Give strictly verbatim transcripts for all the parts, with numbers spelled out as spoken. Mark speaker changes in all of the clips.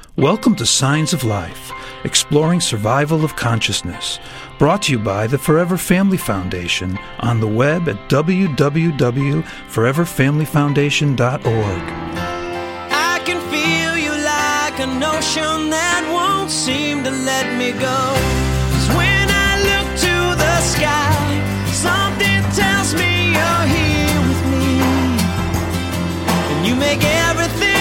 Speaker 1: Welcome to Signs of Life, exploring survival of consciousness, brought to you by the Forever Family Foundation on the web at w w w dot forever family foundation dot org.
Speaker 2: I can feel you like an ocean that won't seem to let me go. 'Cause when I look to the sky, something tells me you're here with me, and you make everything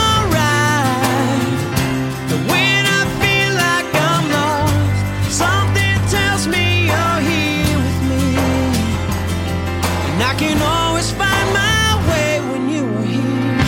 Speaker 2: I can always find my way when you are here.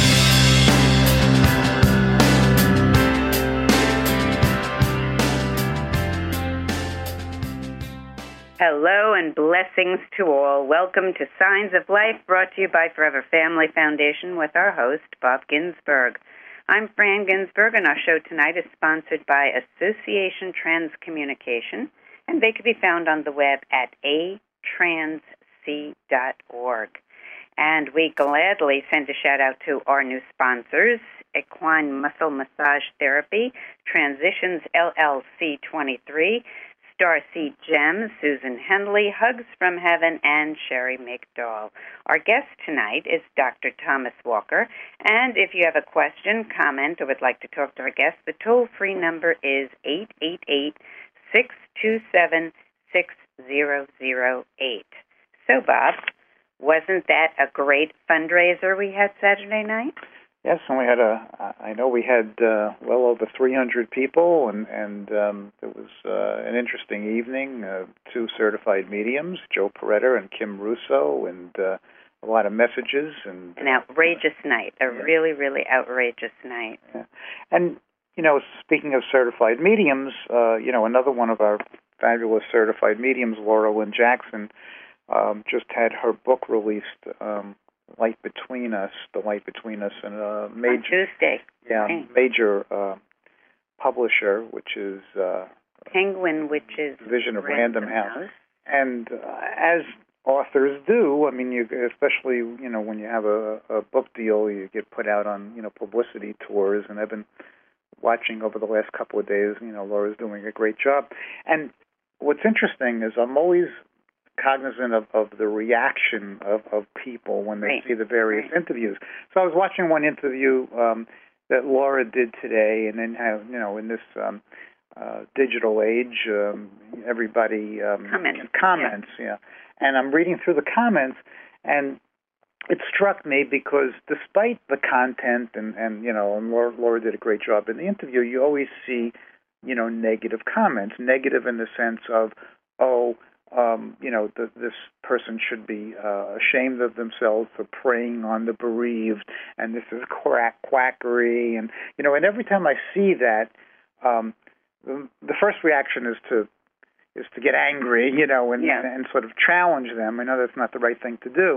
Speaker 3: Hello and blessings to all. Welcome to Signs of Life, brought to you by Forever Family Foundation with our host, Bob Ginsberg. I'm Fran Ginsberg, and our show tonight is sponsored by Association Transcommunication, and they can be found on the web at a trans c dot org. And we gladly send a shout-out to our new sponsors, Equine Muscle Massage Therapy, Transitions L L C twenty-three, Starseed Gems, Susan Henley, Hugs from Heaven, and Sherry McDowell. Our guest tonight is Doctor Thomas Walker, and if you have a question, comment, or would like to talk to our guest, the toll-free number is eight eight eight, six two seven, six zero zero eight. So, Bob, wasn't that a great fundraiser we had Saturday night?
Speaker 4: Yes, and we had a, I know we had uh, well over three hundred people, and, and um, it was uh, an interesting evening. Uh, two certified mediums, Joe Peretta and Kim Russo, and uh, a lot of messages. and
Speaker 3: An outrageous uh, night, a
Speaker 4: yeah.
Speaker 3: really, really outrageous night.
Speaker 4: Yeah. And, you know, speaking of certified mediums, uh, you know, another one of our fabulous certified mediums, Laura Lynn Jackson, Um, just had her book released, um, Light Between Us, The Light Between Us, and a major,
Speaker 3: on Tuesday.
Speaker 4: yeah,
Speaker 3: right.
Speaker 4: major uh, publisher, which is uh,
Speaker 3: Penguin, which is
Speaker 4: Vision of
Speaker 3: Random,
Speaker 4: Random
Speaker 3: House.
Speaker 4: House. And uh, as authors do, I mean, you especially you know when you have a, a book deal, you get put out on you know publicity tours, and I've been watching over the last couple of days. You know, Laura's doing a great job, and what's interesting is I'm always cognizant of, of the reaction of, of people when they
Speaker 3: right.
Speaker 4: see the various
Speaker 3: right.
Speaker 4: interviews. So I was watching one interview um, that Laura did today, and then have you know in this um, uh, digital age, um, everybody um,
Speaker 3: comments,
Speaker 4: comments yeah. yeah. And I'm reading through the comments, and it struck me because despite the content, and, and you know, and Laura, Laura did a great job in the interview, you always see you know negative comments, negative in the sense of oh. Um, you know, the, this person should be uh, ashamed of themselves for preying on the bereaved, and this is quack quackery, and you know, and every time I see that, um, the, the first reaction is to is to get angry, you know, and,
Speaker 3: yeah.
Speaker 4: and sort of challenge them. I know that's not the right thing to do,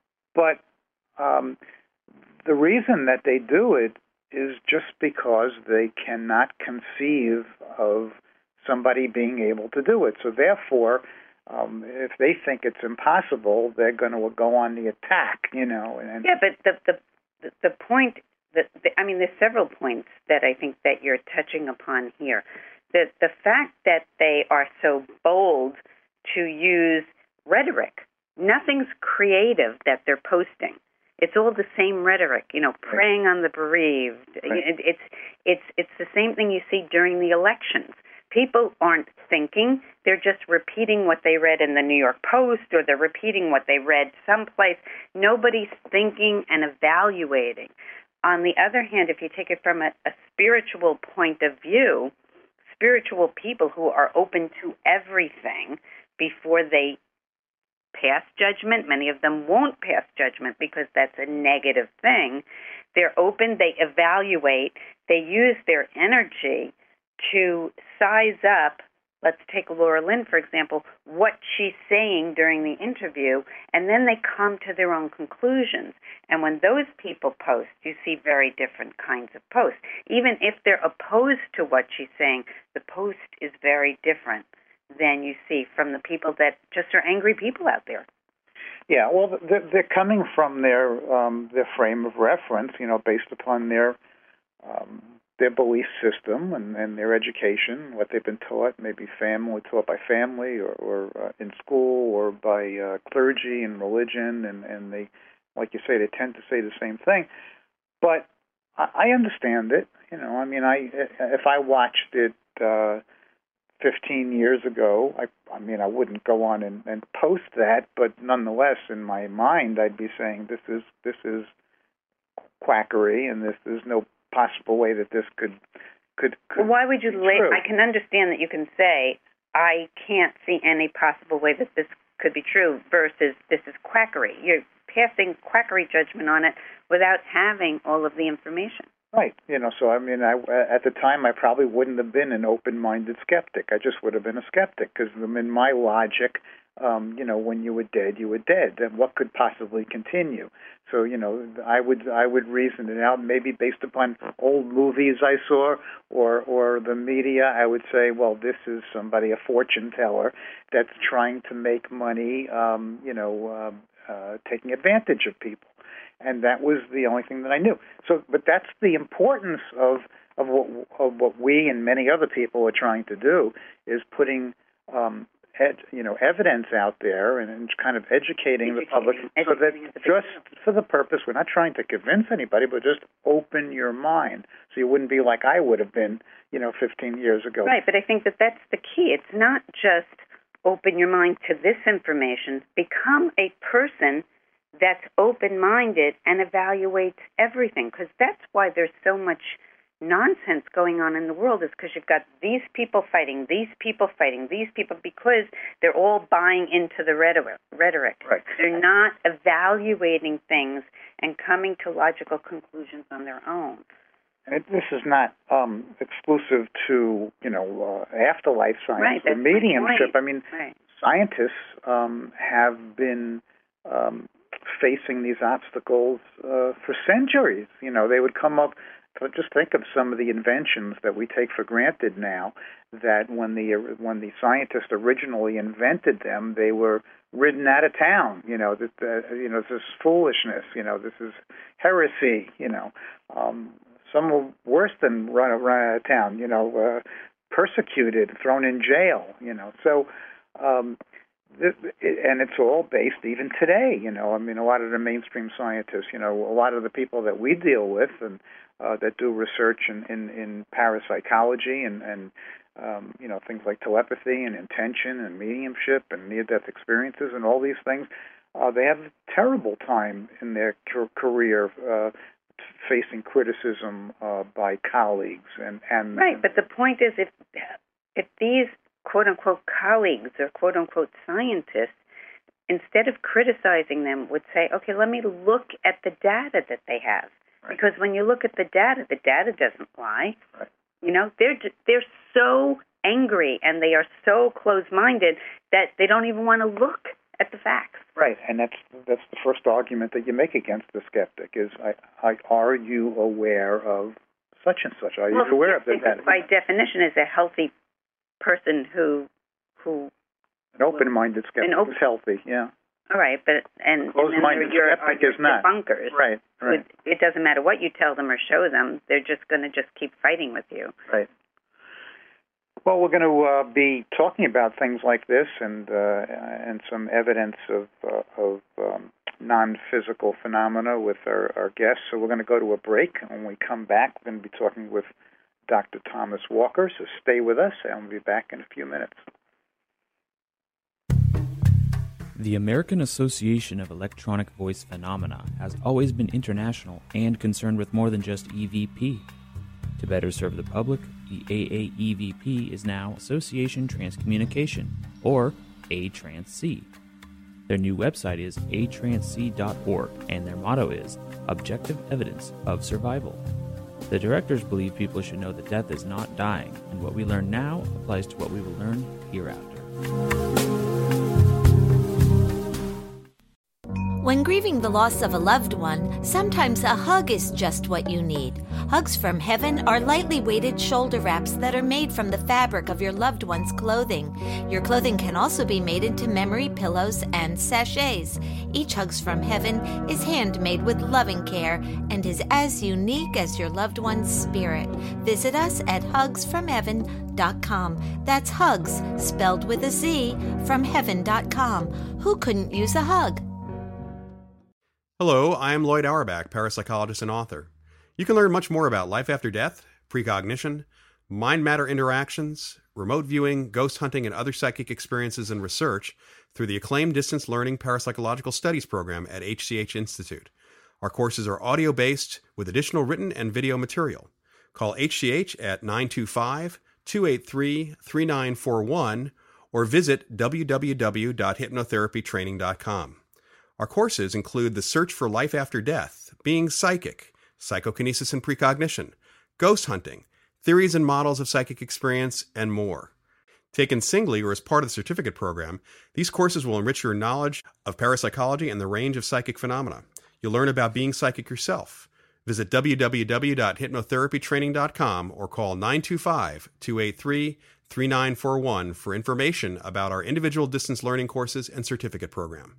Speaker 4: but um, the reason that they do it is just because they cannot conceive of somebody being able to do it. So therefore, Um, if they think it's impossible, they're going to go on the attack, you know. And
Speaker 3: yeah, but the the the point that the, I mean, there's several points that I think that you're touching upon here. The the fact that they are so bold to use rhetoric, nothing's creative that they're posting. It's all the same rhetoric, you know, preying on the bereaved.
Speaker 4: Right.
Speaker 3: It, it's it's it's the same thing you see during the elections. People aren't thinking. They're just repeating what they read in the New York Post, or they're repeating what they read someplace. Nobody's thinking and evaluating. On the other hand, if you take it from a, a spiritual point of view, spiritual people who are open to everything before they pass judgment, many of them won't pass judgment because that's a negative thing. They're open, they evaluate, they use their energy to size up, let's take Laura Lynn, for example, what she's saying during the interview, and then they come to their own conclusions. And when those people post, you see very different kinds of posts. Even if they're opposed to what she's saying, the post is very different than you see from the people that just are angry people out there.
Speaker 4: Yeah, well, they're, they're coming from their um, their frame of reference, you know, based upon their um, their belief system and, and their education, what they've been taught, maybe family, taught by family or, or uh, in school or by uh, clergy and religion, and, and they, like you say, they tend to say the same thing. But I, I understand it. You know, I mean, I if I watched it uh, fifteen years ago, I, I mean, I wouldn't go on and, and post that, but nonetheless, in my mind, I'd be saying this is this is quackery, and this there's no possible way that this could could. could
Speaker 3: well, why would you? La-
Speaker 4: I
Speaker 3: can understand that you can say I can't see any possible way that this could be true versus this is quackery. You're passing quackery judgment on it without having all of the information.
Speaker 4: Right. You know, so I mean, I, at the time, I probably wouldn't have been an open-minded skeptic. I just would have been a skeptic because in my logic, um, you know, when you were dead, you were dead. And what could possibly continue? So, you know, I would I would reason it out, maybe based upon old movies I saw or or the media. I would say, well, this is somebody, a fortune teller, that's trying to make money, um, you know, uh, uh, taking advantage of people. And that was the only thing that I knew. So, but that's the importance of of what of what we and many other people are trying to do is putting, um, ed, you know, evidence out there and, and kind of educating, educating the public, so that just for the purpose, we're not trying to convince anybody, but just open your mind, so you wouldn't be like I would have been, you know, fifteen years ago.
Speaker 3: Right, but I think that that's the key. It's not just open your mind to this information. Become a person that's open-minded and evaluates everything, because that's why there's so much nonsense going on in the world, is because you've got these people fighting, these people fighting, these people, because they're all buying into the rhetoric.
Speaker 4: Right.
Speaker 3: They're not evaluating things and coming to logical conclusions on their own.
Speaker 4: And it, this is not um, exclusive to, you know, uh, afterlife science
Speaker 3: right,
Speaker 4: or mediumship. I mean,
Speaker 3: right.
Speaker 4: scientists um, have been um, facing these obstacles uh, for centuries. You know, they would come up, just think of some of the inventions that we take for granted now, that when the when the scientists originally invented them, they were ridden out of town. You know, that uh, you know, this is foolishness. You know, this is heresy. You know, um, some were worse than run, run out of town. You know, uh, persecuted, thrown in jail. You know, so. Um, And it's all based even today, you know. I mean, a lot of the mainstream scientists, you know, a lot of the people that we deal with and uh, that do research in, in, in parapsychology and, and um, you know, things like telepathy and intention and mediumship and near-death experiences and all these things, uh, they have a terrible time in their career uh, facing criticism uh, by colleagues. And, and
Speaker 3: Right, but the point is if if these quote-unquote colleagues or quote-unquote scientists, instead of criticizing them, would say, okay, let me look at the data that they have. Right. Because when you look at the data, the data doesn't lie.
Speaker 4: Right.
Speaker 3: You know, they're they're so angry and they are so close-minded that they don't even want to look at the facts.
Speaker 4: Right, and that's that's the first argument that you make against the skeptic is, I, I, are you aware of such and such? Are you
Speaker 3: well,
Speaker 4: aware of the data?
Speaker 3: By definition, is a healthy person who who
Speaker 4: an open-minded skeptic open, is healthy, yeah.
Speaker 3: All right, but and,
Speaker 4: closed-minded
Speaker 3: and then
Speaker 4: skeptic is not
Speaker 3: debunkers.
Speaker 4: Right, right.
Speaker 3: It doesn't matter what you tell them or show them; they're just going to just keep fighting with you.
Speaker 4: Right. Well, we're going to uh, be talking about things like this and uh, and some evidence of uh, of um, non-physical phenomena with our, our guests. So we're going to go to a break. When we come back, we're going to be talking with Doctor Thomas Walker, so stay with us, and we'll be back in a few minutes.
Speaker 5: The American Association of Electronic Voice Phenomena has always been international and concerned with more than just E V P. To better serve the public, the A A E V P is now Association Transcommunication, or A Trans C. Their new website is a trans c dot org, and their motto is Objective Evidence of Survival. The directors believe people should know that death is not dying, and what we learn now applies to what we will learn hereafter.
Speaker 6: When grieving the loss of a loved one, sometimes a hug is just what you need. Hugs from Heaven are lightly weighted shoulder wraps that are made from the fabric of your loved one's clothing. Your clothing can also be made into memory pillows and sachets. Each Hugs from Heaven is handmade with loving care and is as unique as your loved one's spirit. Visit us at hugs from heaven dot com. That's Hugs, spelled with a Z, from heaven dot com. Who couldn't use a hug?
Speaker 7: Hello, I am Lloyd Auerbach, parapsychologist and author. You can learn much more about life after death, precognition, mind-matter interactions, remote viewing, ghost hunting, and other psychic experiences and research through the acclaimed Distance Learning Parapsychological Studies program at H C H Institute. Our courses are audio-based with additional written and video material. Call H C H at nine two five, two eight three, three nine four one or visit w w w dot hypnotherapy training dot com. Our courses include The Search for Life After Death, Being Psychic, Psychokinesis and Precognition, Ghost Hunting, Theories and Models of Psychic Experience, and more. Taken singly or as part of the certificate program, these courses will enrich your knowledge of parapsychology and the range of psychic phenomena. You'll learn about being psychic yourself. Visit w w w dot hypnotherapy training dot com or call nine two five, two eight three, three nine four one for information about our individual distance learning courses and certificate program.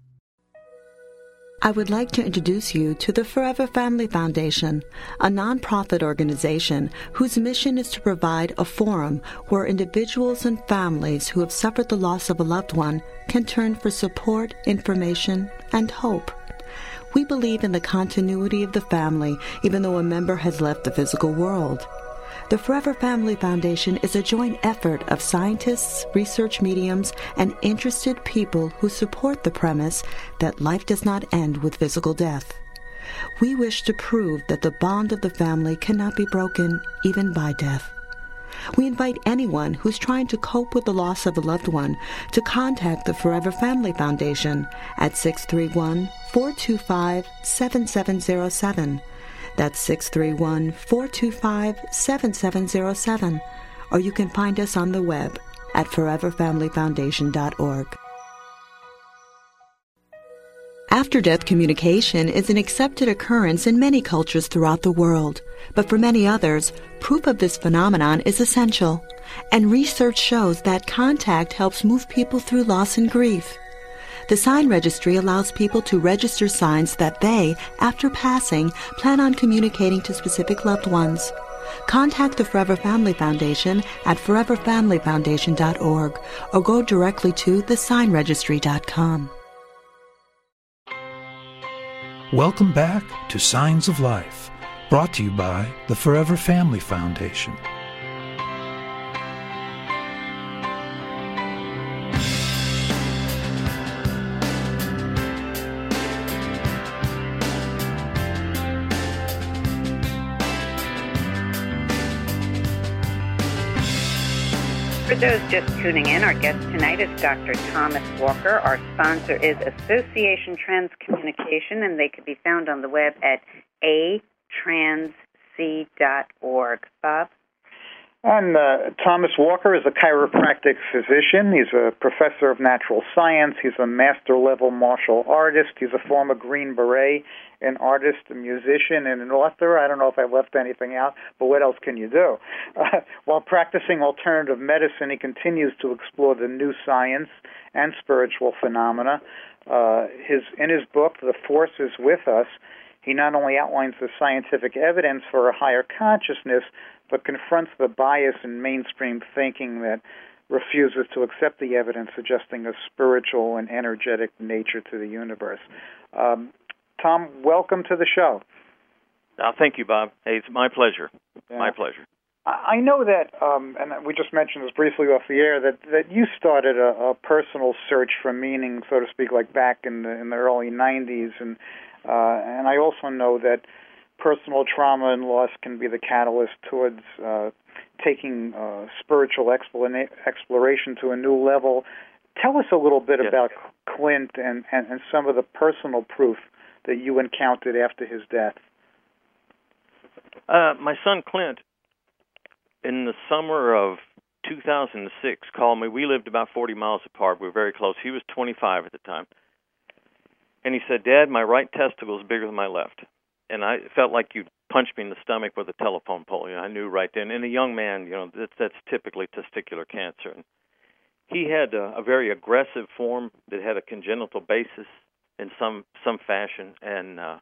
Speaker 8: I would like to introduce you to the Forever Family Foundation, a nonprofit organization whose mission is to provide a forum where individuals and families who have suffered the loss of a loved one can turn for support, information, and hope. We believe in the continuity of the family, even though a member has left the physical world. The Forever Family Foundation is a joint effort of scientists, research mediums, and interested people who support the premise that life does not end with physical death. We wish to prove that the bond of the family cannot be broken even by death. We invite anyone who's trying to cope with the loss of a loved one to contact the Forever Family Foundation at six three one, four two five, seven seven zero seven. That's six three one, four two five, seven seven zero seven. Or you can find us on the web at forever family foundation dot org. After-death communication is an accepted occurrence in many cultures throughout the world. But for many others, proof of this phenomenon is essential. And research shows that contact helps move people through loss and grief. The Sign Registry allows people to register signs that they, after passing, plan on communicating to specific loved ones. Contact the Forever Family Foundation at forever family foundation dot org or go directly to the sign registry dot com.
Speaker 1: Welcome back to Signs of Life, brought to you by the Forever Family Foundation.
Speaker 3: For those just tuning in, our guest tonight is Doctor Thomas Walker. Our sponsor is Association Trans Communication, and they can be found on the web at a trans c dot org. Bob?
Speaker 4: And uh, Thomas Walker is a chiropractic physician. He's a professor of natural science. He's a master-level martial artist. He's a former Green Beret, an artist, a musician, and an author. I don't know if I left anything out, but what else can you do? Uh, while practicing alternative medicine, he continues to explore the new science and spiritual phenomena. Uh, his in his book, The Force is With Us, he not only outlines the scientific evidence for a higher consciousness, but confronts the bias in mainstream thinking that refuses to accept the evidence suggesting a spiritual and energetic nature to the universe. Um, Tom, welcome to the show.
Speaker 9: Oh, thank you, Bob. Hey, it's my pleasure.
Speaker 4: Yeah.
Speaker 9: My pleasure.
Speaker 4: I know that, um, and we just mentioned this briefly off the air, that, that you started a, a personal search for meaning, so to speak, like back in the in the early nineties, and uh, and I also know that personal trauma and loss can be the catalyst towards uh, taking uh, spiritual explana- exploration to a new level. Tell us a little bit yes. about Clint and, and, and some of the personal proof that you encountered after his death.
Speaker 9: Uh, my son Clint, in the summer of two thousand six, called me. We lived about forty miles apart. We were very close. He was twenty-five at the time. And he said, Dad, my right testicle is bigger than my left. And I felt like you punched me in the stomach with a telephone pole. You know, I knew right then. And a young man, you know, that's, that's typically testicular cancer. And he had a, a very aggressive form that had a congenital basis in some some fashion, and uh,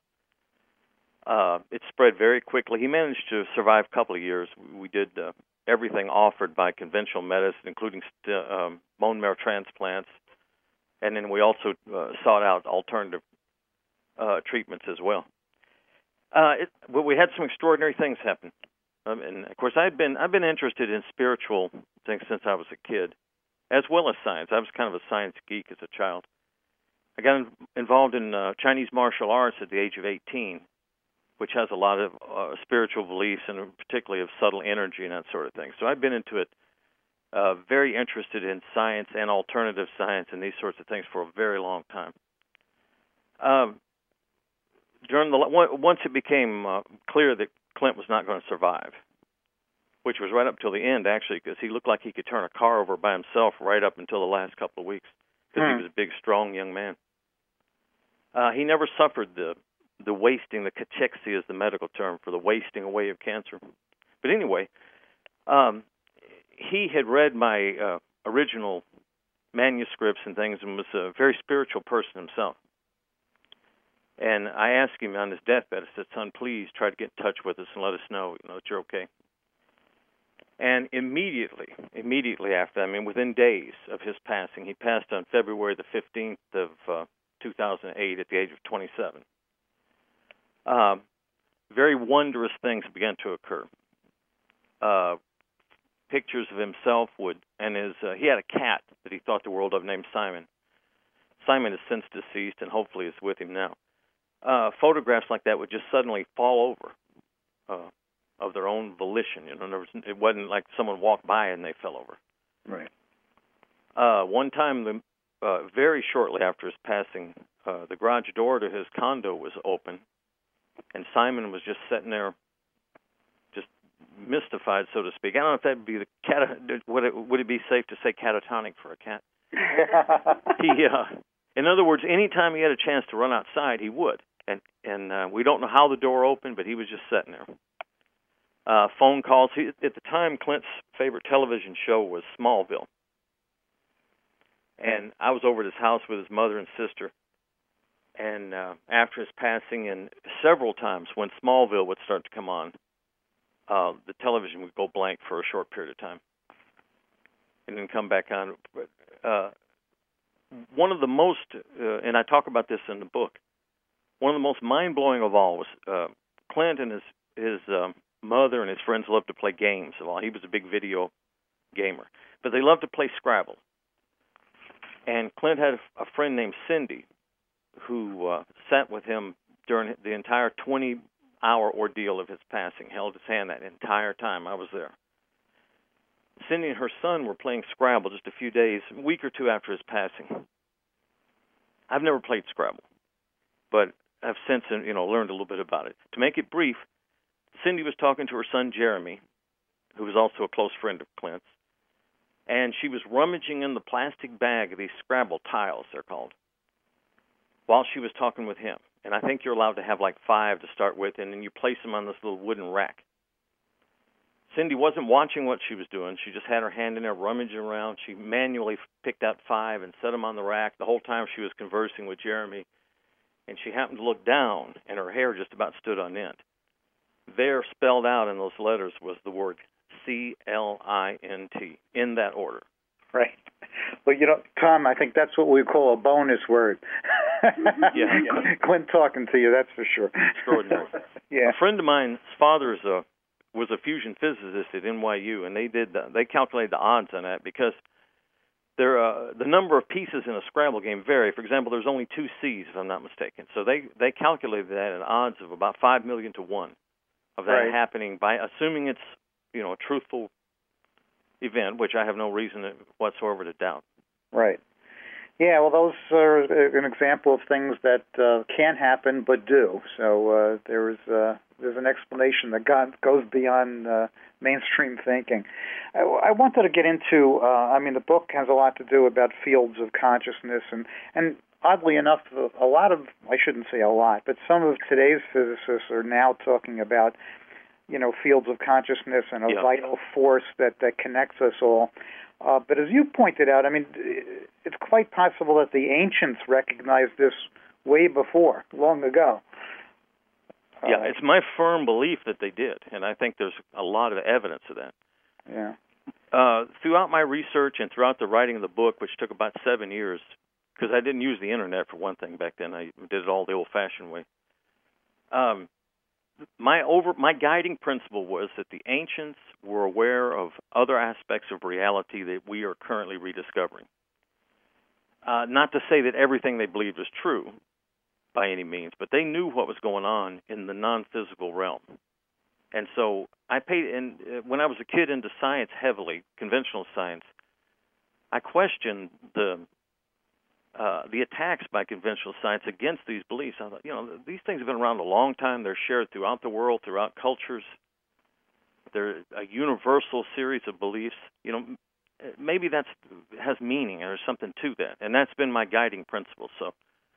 Speaker 9: uh, it spread very quickly. He managed to survive a couple of years. We did uh, everything offered by conventional medicine, including st- um, bone marrow transplants, and then we also uh, sought out alternative uh, treatments as well. Uh, it, well, we had some extraordinary things happen, um, and of course, I've been I've been interested in spiritual things since I was a kid, as well as science. I was kind of a science geek as a child. I got in, involved in uh, Chinese martial arts at the age of eighteen, which has a lot of uh, spiritual beliefs and particularly of subtle energy and that sort of thing. So I've been into it, uh, very interested in science and alternative science and these sorts of things for a very long time. Um, during the once it became uh, clear that Clint was not going to survive, which was right up till the end, actually, because he looked like he could turn a car over by himself right up until the last couple of weeks, because hmm. he was a big, strong young man. Uh, he never suffered the the wasting, the cachexia is the medical term for the wasting away of cancer. But anyway, um, he had read my uh, original manuscripts and things and was a very spiritual person himself. And I asked him on his deathbed, I said, son, please try to get in touch with us and let us know, you know that you're okay. And immediately, immediately after, I mean, within days of his passing, he passed on February the fifteenth of uh, two thousand eight at the age of twenty-seven. Um, very wondrous things began to occur. Uh, pictures of himself would, and his, uh, he had a cat that he thought the world of named Simon. Simon is since deceased and hopefully is with him now. Uh, photographs like that would just suddenly fall over uh, of their own volition. You know, there was, it wasn't like someone walked by and they fell over.
Speaker 4: Right.
Speaker 9: Uh, one time, the, uh, very shortly after his passing, uh, the garage door to his condo was open, and Simon was just sitting there, just mystified, so to speak. I don't know if that would be the cat. Would it, would it be safe to say catatonic for a cat? he, uh, in other words, anytime he had a chance to run outside, he would. And and uh, we don't know how the door opened, but he was just sitting there. Uh, phone calls. He, at the time, Clint's favorite television show was Smallville. And I was over at his house with his mother and sister. And uh, after his passing, and several times when Smallville would start to come on, uh, the television would go blank for a short period of time and then come back on. Uh, one of the most, uh, and I talk about this in the book, one of the most mind-blowing of all was uh, Clint and his, his um, mother and his friends loved to play games. Well, he was a big video gamer. But they loved to play Scrabble. And Clint had a, a friend named Cindy who uh, sat with him during the entire twenty-hour ordeal of his passing, held his hand that entire time. I was there. Cindy and her son were playing Scrabble just a few days, a week or two after his passing. I've never played Scrabble, but I've since you know learned a little bit about it. To make it brief, Cindy was talking to her son Jeremy, who was also a close friend of Clint's, and she was rummaging in the plastic bag of these Scrabble tiles, they're called, while she was talking with him. And I think you're allowed to have like five to start with, and then you place them on this little wooden rack. Cindy wasn't watching what she was doing. She just had her hand in there rummaging around. She manually picked out five and set them on the rack. The whole time she was conversing with Jeremy, and she happened to look down, and her hair just about stood on end. There, spelled out in those letters, was the word C L I N T, in that order.
Speaker 4: Right. Well, you know, Tom, I think that's what we call a bonus word.
Speaker 9: Yeah.
Speaker 4: Clint talking to you, that's for sure.
Speaker 9: Extraordinary.
Speaker 4: Yeah.
Speaker 9: A friend of mine's father is a, was a fusion physicist at N Y U, and they did the, they calculated the odds on that because there uh, the number of pieces in a Scrabble game vary. For example, there's only two C's, if I'm not mistaken. So they, they calculated that at odds of about five million to one of that right. happening by assuming it's you know a truthful event, which I have no reason whatsoever to doubt.
Speaker 4: Right. Yeah, well, those are an example of things that uh, can happen but do. So uh, there is uh, there's an explanation that goes beyond uh, mainstream thinking. I, I wanted to get into, uh, I mean, the book has a lot to do about fields of consciousness, and, and oddly enough, a lot of, I shouldn't say a lot, but some of today's physicists are now talking about, you know, fields of consciousness and a
Speaker 9: yeah.
Speaker 4: vital force that, that connects us all. Uh, but as you pointed out, I mean, it's quite possible that the ancients recognized this way before, long ago.
Speaker 9: Yeah,
Speaker 4: uh,
Speaker 9: it's my firm belief that they did, and I think there's a lot of evidence of that.
Speaker 4: Yeah.
Speaker 9: Uh, throughout my research and throughout the writing of the book, which took about seven years, because I didn't use the internet for one thing back then, I did it all the old-fashioned way. Um, my over my guiding principle was that the ancients were aware of other aspects of reality that we are currently rediscovering. Uh, not to say that everything they believed was true by any means, but they knew what was going on in the non-physical realm. And so I paid, and when I was a kid into science heavily, conventional science, I questioned the uh, the attacks by conventional science against these beliefs. I thought, you know, these things have been around a long time. They're shared throughout the world, throughout cultures. They're a universal series of beliefs. You know, maybe that's has meaning or something to that, and that's been my guiding principle. So,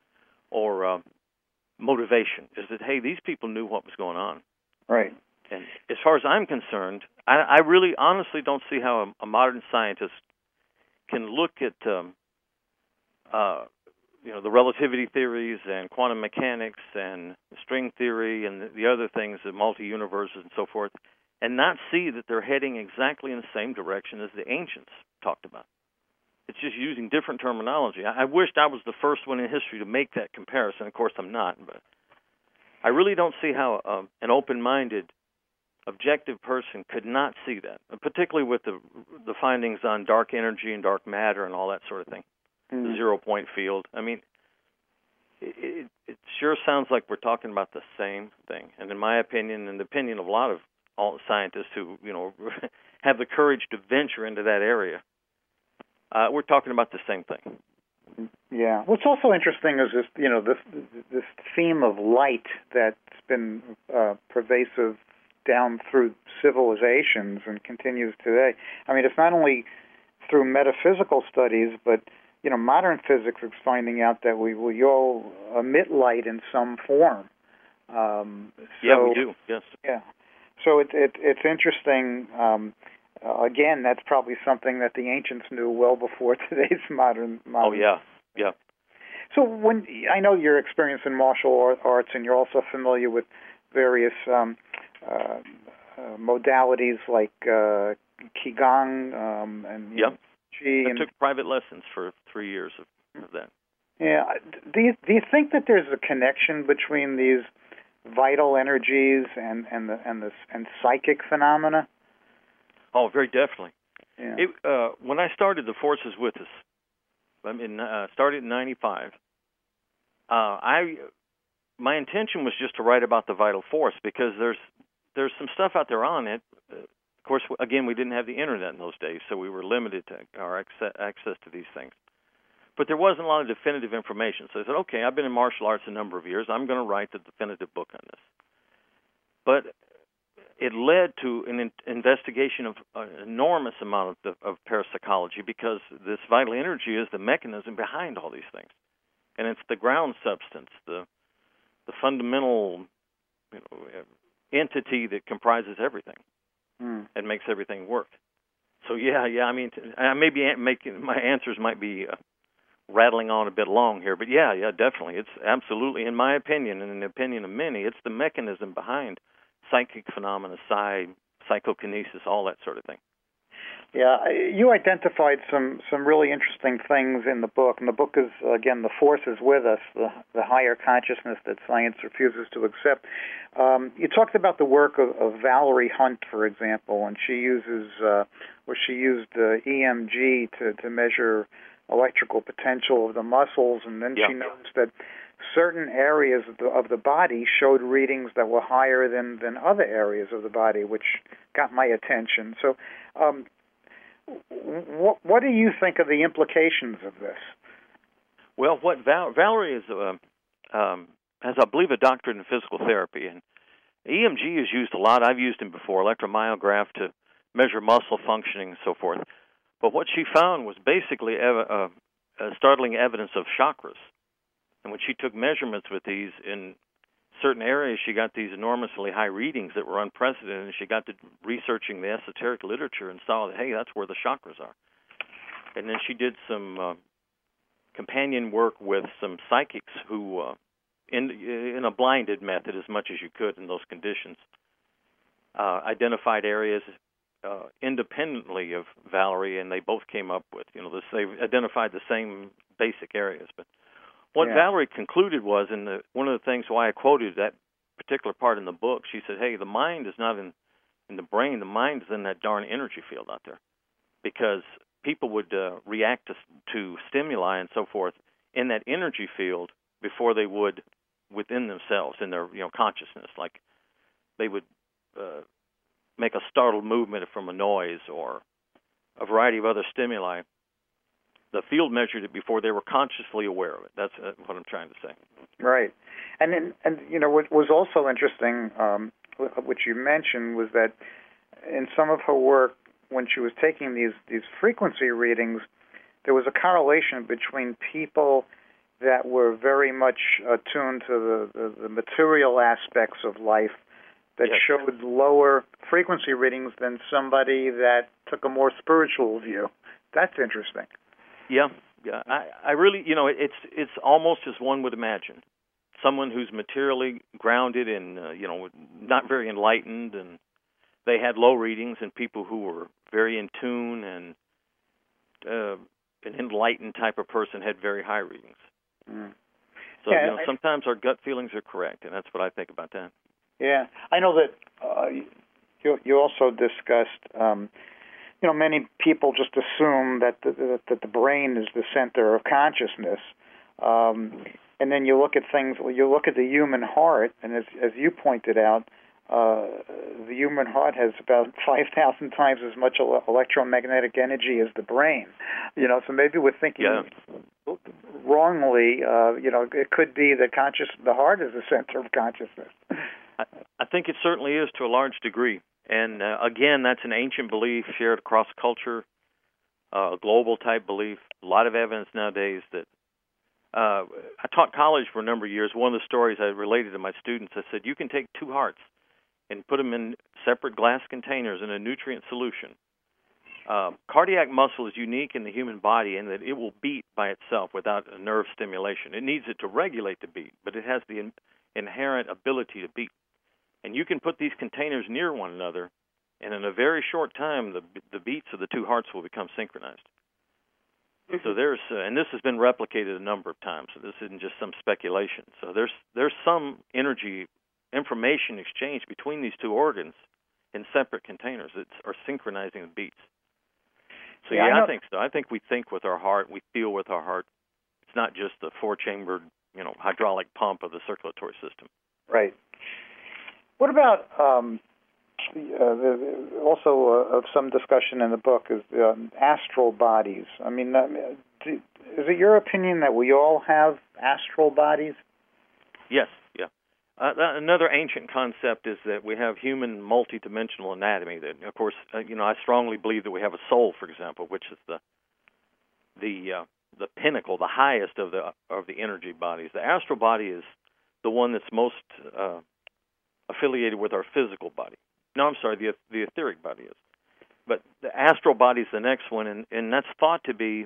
Speaker 9: or uh, motivation is that, hey, these people knew what was going on.
Speaker 4: Right.
Speaker 9: And as far as I'm concerned, I, I really honestly don't see how a, a modern scientist can look at, um, uh, you know, the relativity theories and quantum mechanics and string theory and the, the other things, the multi-universes and so forth, and not see that they're heading exactly in the same direction as the ancients talked about. It's just using different terminology. I, I wished I was the first one in history to make that comparison. Of course, I'm not, but I really don't see how um, an open-minded, objective person could not see that, particularly with the the findings on dark energy and dark matter and all that sort of thing, mm. the zero-point field. I mean, it, it, it sure sounds like we're talking about the same thing. And in my opinion, and the opinion of a lot of all scientists who, you know, have the courage to venture into that area, uh, we're talking about the same thing.
Speaker 4: Yeah. What's also interesting is this, you know, this this theme of light that's been uh, pervasive down through civilizations and continues today. I mean, it's not only through metaphysical studies, but, you know, modern physics is finding out that we, we all emit light in some form. Um, so,
Speaker 9: yeah, we do, yes.
Speaker 4: Yeah. So it, it, it's interesting. Um, uh, again, that's probably something that the ancients knew well before today's modern, modern.
Speaker 9: Oh, yeah, yeah.
Speaker 4: So when I know your experience in martial arts, and you're also familiar with various um, uh, uh, modalities like uh, Qigong um, and
Speaker 9: yep.
Speaker 4: Qi.
Speaker 9: I
Speaker 4: and,
Speaker 9: took private lessons for three years of, of that.
Speaker 4: Yeah. Do you, do you think that there's a connection between these vital energies and and the and the and psychic phenomena?
Speaker 9: Oh, very definitely.
Speaker 4: Yeah.
Speaker 9: It, uh, when I started the Forces with Us, I mean, uh, started in ninety-five. Uh, I my intention was just to write about the vital force because there's there's some stuff out there on it. Uh, of course, again, we didn't have the internet in those days, so we were limited to our access, access to these things. But there wasn't a lot of definitive information. So I said, okay, I've been in martial arts a number of years. I'm going to write the definitive book on this. But it led to an in- investigation of an enormous amount of, the, of parapsychology because this vital energy is the mechanism behind all these things. And it's the ground substance, the the fundamental you know, entity that comprises everything mm. and makes everything work. So, yeah, yeah, I mean, I maybe making my answers might be uh, rattling on a bit long here, but yeah, yeah, definitely. It's absolutely, in my opinion, and in the opinion of many, it's the mechanism behind psychic phenomena, psi, psychokinesis, all that sort of thing.
Speaker 4: Yeah, you identified some, some really interesting things in the book, and the book is, again, The Force is With Us, the, the higher consciousness that science refuses to accept. Um, you talked about the work of, of Valerie Hunt, for example, and she uses, uh, where she used uh, E M G to, to measure electrical potential of the muscles, and then
Speaker 9: yeah.
Speaker 4: she noticed that certain areas of the, of the body showed readings that were higher than, than other areas of the body, which got my attention. So, um, What, what do you think of the implications of this?
Speaker 9: Well, what Val, Valerie is, uh, um, has, I believe, a doctorate in physical therapy, and E M G is used a lot. I've used it before, electromyograph to measure muscle functioning and so forth. But what she found was basically ev- uh, uh, startling evidence of chakras. And when she took measurements with these in certain areas, she got these enormously high readings that were unprecedented, and she got to researching the esoteric literature and saw that, hey, that's where the chakras are. And then she did some uh, companion work with some psychics who, uh, in, in a blinded method as much as you could in those conditions, uh, identified areas uh, independently of Valerie, and they both came up with, you know, this, they identified the same basic areas. But what
Speaker 4: yeah.
Speaker 9: Valerie concluded was, and the, one of the things why I quoted that particular part in the book, she said, hey, the mind is not in, in the brain, the mind is in that darn energy field out there. Because people would uh, react to, to stimuli and so forth in that energy field before they would within themselves, in their you know consciousness. Like they would uh, make a startled movement from a noise or a variety of other stimuli. The field measured it before they were consciously aware of it. That's uh, what I'm trying to say.
Speaker 4: Right. And, then, and you know, what was also interesting, um, which you mentioned, was that in some of her work, when she was taking these, these frequency readings, there was a correlation between people that were very much attuned to the, the, the material aspects of life that
Speaker 9: yes.
Speaker 4: showed lower frequency readings than somebody that took a more spiritual view. That's interesting.
Speaker 9: Yeah, yeah. I, I really, you know, it's it's almost as one would imagine. Someone who's materially grounded and, uh, you know, not very enlightened, and they had low readings, and people who were very in tune and uh, an enlightened type of person had very high readings.
Speaker 4: Mm.
Speaker 9: So,
Speaker 4: yeah,
Speaker 9: you know,
Speaker 4: I,
Speaker 9: sometimes our gut feelings are correct, and that's what I think about that.
Speaker 4: Yeah, I know that uh, you you also discussed, um, you know, many people just assume that the, that the brain is the center of consciousness, um, and then you look at things. You look at the human heart, and as as you pointed out, uh, the human heart has about five thousand times as much electromagnetic energy as the brain. You know, so maybe we're thinking
Speaker 9: yeah.
Speaker 4: wrongly. Uh, you know, it could be that conscious the heart is the center of consciousness.
Speaker 9: I, I think it certainly is to a large degree. And, uh, again, that's an ancient belief shared across culture, uh, a global-type belief. A lot of evidence nowadays that uh, I taught college for a number of years. One of the stories I related to my students, I said, you can take two hearts and put them in separate glass containers in a nutrient solution. Uh, cardiac muscle is unique in the human body in that it will beat by itself without a nerve stimulation. It needs it to regulate the beat, but it has the in- inherent ability to beat. And you can put these containers near one another, and in a very short time, the the beats of the two hearts will become synchronized. Mm-hmm. So there's, uh, and this has been replicated a number of times. So this isn't just some speculation. So there's there's some energy, information exchange between these two organs in separate containers that are synchronizing the beats. So yeah, yeah I, I think so. I think we think with our heart, we feel with our heart. It's not just the four-chambered, you know, hydraulic pump of the circulatory system.
Speaker 4: Right. What about um, uh, the, also uh, of some discussion in the book is um, astral bodies? I mean, uh, do, is it your opinion that we all have astral bodies?
Speaker 9: Yes, yeah. Uh, another ancient concept is that we have human multidimensional anatomy. That, of course, uh, you know, I strongly believe that we have a soul, for example, which is the the uh, the pinnacle, the highest of the of the energy bodies. The astral body is the one that's most uh, affiliated with our physical body. No, I'm sorry, the the etheric body is. But the astral body is the next one, and, and that's thought to be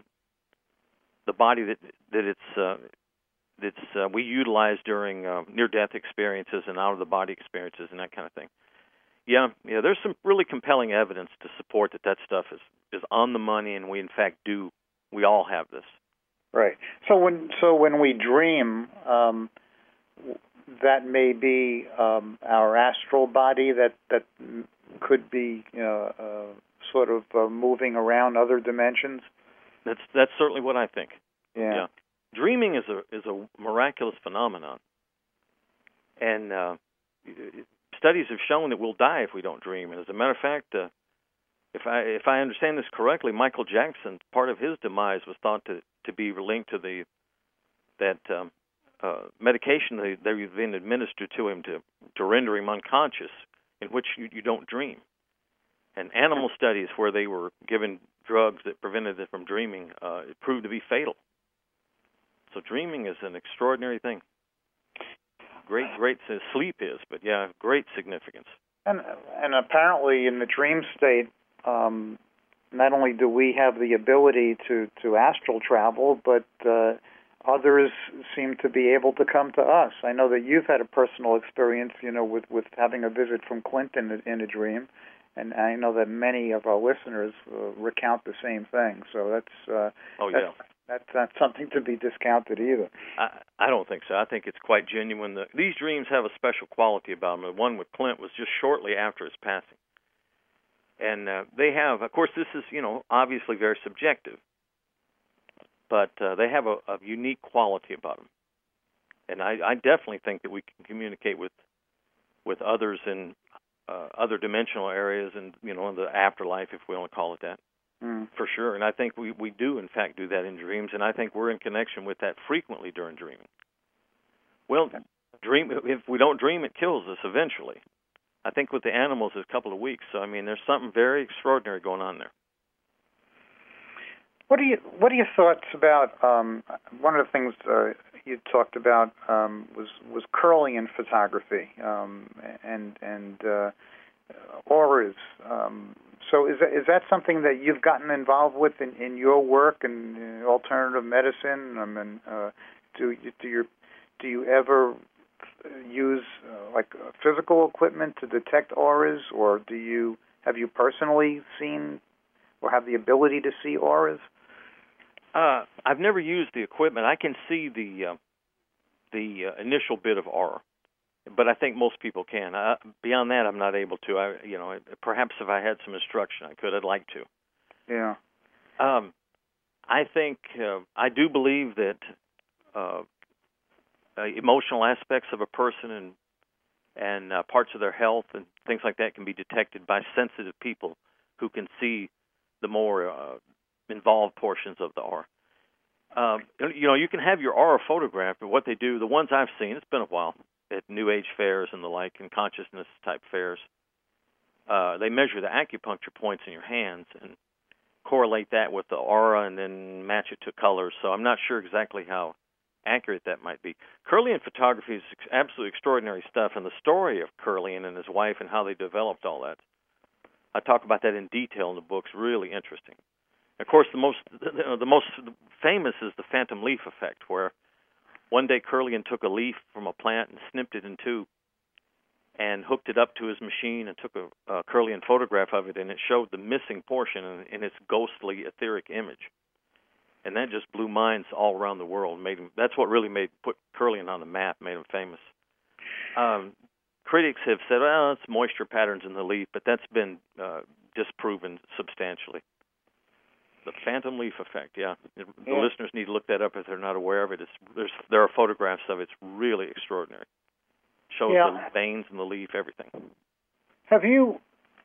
Speaker 9: the body that that it's uh, that's uh, we utilize during uh, near-death experiences and out-of-the-body experiences and that kind of thing. Yeah, yeah. There's some really compelling evidence to support that that stuff is, is on the money, and we in fact do. We all have this.
Speaker 4: Right. So when so when we dream. Um, that may be um, our astral body that, that could be you know, uh, sort of uh, moving around other dimensions.
Speaker 9: That's that's certainly what I think.
Speaker 4: Yeah.
Speaker 9: yeah. Dreaming is a is a miraculous phenomenon, and uh, studies have shown that we'll die if we don't dream. And as a matter of fact, uh, if I if I understand this correctly, Michael Jackson, part of his demise was thought to, to be linked to the that. Um, Uh, medication they, they've been administered to him to, to render him unconscious, in which you, you don't dream. And animal studies where they were given drugs that prevented them from dreaming, uh, it proved to be fatal. So dreaming is an extraordinary thing. Great, great, sleep is, but yeah, great significance.
Speaker 4: And and apparently in the dream state, um, not only do we have the ability to, to astral travel, but uh, others seem to be able to come to us. I know that you've had a personal experience, you know, with, with having a visit from Clint in a, in a dream, and I know that many of our listeners uh, recount the same thing. So that's uh,
Speaker 9: oh
Speaker 4: that's,
Speaker 9: yeah,
Speaker 4: that's not something to be discounted either.
Speaker 9: I, I don't think so. I think it's quite genuine. The, these dreams have a special quality about them. The one with Clint was just shortly after his passing. And uh, they have, of course, this is, you know, obviously very subjective, but uh, they have a, a unique quality about them. And I, I definitely think that we can communicate with with others in uh, other dimensional areas and, you know, in the afterlife, if we want to call it that,
Speaker 4: mm.
Speaker 9: for sure. And I think we, we do, in fact, do that in dreams, and I think we're in connection with that frequently during dreaming. Well, dream if we don't dream, it kills us eventually. I think with the animals, it's a couple of weeks. So, I mean, there's something very extraordinary going on there.
Speaker 4: What are you What are your thoughts about um, one of the things uh, you talked about um, was was Kirlian photography um, and and uh, auras. Um, so, is that, is that something that you've gotten involved with in, in your work and uh, alternative medicine? I mean, uh, do do you do you ever use uh, like uh, physical equipment to detect auras, or do you have you personally seen or have the ability to see auras?
Speaker 9: Uh, I've never used the equipment. I can see the uh, the uh, initial bit of aura, but I think most people can. Uh, beyond that, I'm not able to. I, you know, perhaps if I had some instruction, I could. I'd like to.
Speaker 4: Yeah.
Speaker 9: Um, I think uh, I do believe that. Uh, Uh, emotional aspects of a person and and uh, parts of their health and things like that can be detected by sensitive people who can see the more uh, involved portions of the aura. Um, you know, you can have your aura photographed, but what they do, the ones I've seen, it's been a while, at New Age fairs and the like, and consciousness-type fairs, uh, they measure the acupuncture points in your hands and correlate that with the aura and then match it to colors. So I'm not sure exactly how accurate that might be. Kirlian photography is absolutely extraordinary stuff, and the story of Kirlian and his wife and how they developed all that, I talk about that in detail in the book's really interesting. Of course, the most the most famous is the phantom leaf effect, where one day Kirlian took a leaf from a plant and snipped it in two and hooked it up to his machine and took a, a Kirlian photograph of it, and it showed the missing portion in, in its ghostly etheric image. And that just blew minds all around the world. Made him, that's what really made put Kirlian on the map, made him famous. Um, critics have said, well, it's moisture patterns in the leaf, but that's been uh, disproven substantially. The phantom leaf effect, yeah. The
Speaker 4: yeah.
Speaker 9: listeners need to look that up if they're not aware of it. It's, there's, there are photographs of it. It's really extraordinary. Shows
Speaker 4: yeah.
Speaker 9: the veins in the leaf, everything.
Speaker 4: Have you?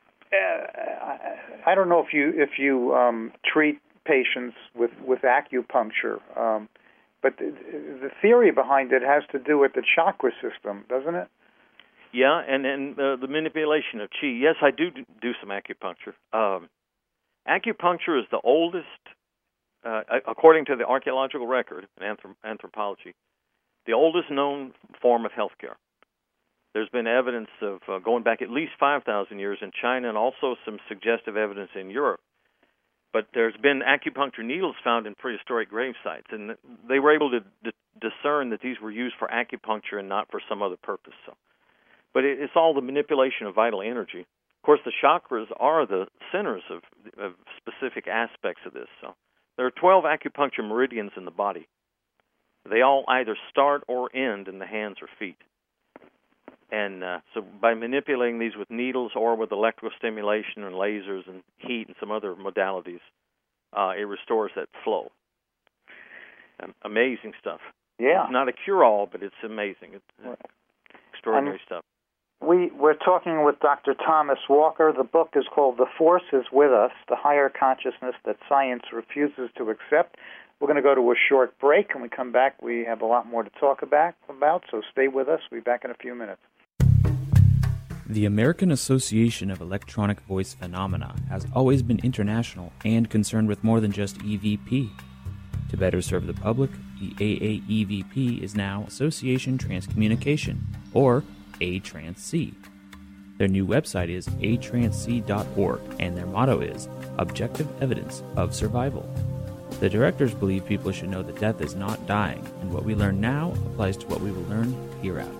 Speaker 4: Uh, I don't know if you if you um, treat patients with, with acupuncture, um, but the, the theory behind it has to do with the chakra system, doesn't it?
Speaker 9: Yeah, and, and uh, the manipulation of chi. Yes, I do do some acupuncture. Um, acupuncture is the oldest, uh, according to the archaeological record in anthrop- anthropology, the oldest known form of healthcare. There's been evidence of uh, going back at least five thousand years in China and also some suggestive evidence in Europe. But there's been acupuncture needles found in prehistoric grave sites, and they were able to d- discern that these were used for acupuncture and not for some other purpose. So, but it, it's all the manipulation of vital energy. Of course, the chakras are the centers of, of specific aspects of this. So there are twelve acupuncture meridians in the body. They all either start or end in the hands or feet. And uh, so by manipulating these with needles or with electrical stimulation and lasers and heat and some other modalities, uh, it restores that flow. Um, amazing stuff.
Speaker 4: Yeah.
Speaker 9: It's not a cure-all, but it's amazing. It's uh, extraordinary um, stuff.
Speaker 4: We, we're talking with Doctor Thomas Walker. The book is called The Force is With Us, The Higher Consciousness That Science Refuses to Accept. We're going to go to a short break. When we come back, we have a lot more to talk about, about so stay with us. We'll be back in a few minutes.
Speaker 5: The American Association of Electronic Voice Phenomena has always been international and concerned with more than just E V P. To better serve the public, the A A E V P is now Association Transcommunication, or A Trans C. Their new website is a trans c dot org, and their motto is Objective Evidence of Survival. The directors believe people should know that death is not dying, and what we learn now applies to what we will learn hereafter.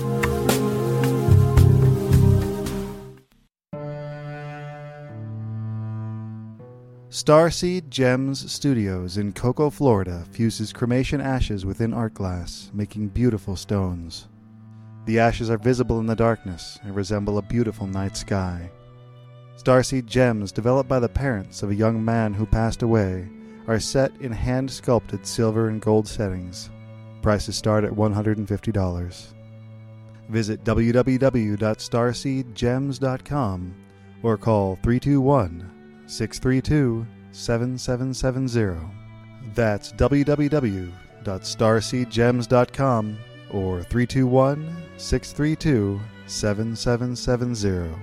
Speaker 10: Starseed Gems Studios in Cocoa, Florida fuses cremation ashes within art glass, making beautiful stones. The ashes are visible in the darkness and resemble a beautiful night sky. Starseed Gems, developed by the parents of a young man who passed away, are set in hand-sculpted silver and gold settings. Prices start at one hundred fifty dollars. Visit w w w dot starseed gems dot com or call three two one, six three two, seven seven seven zero. That's w w w dot starseed gems dot com or three two one, six three two, seven seven seven zero.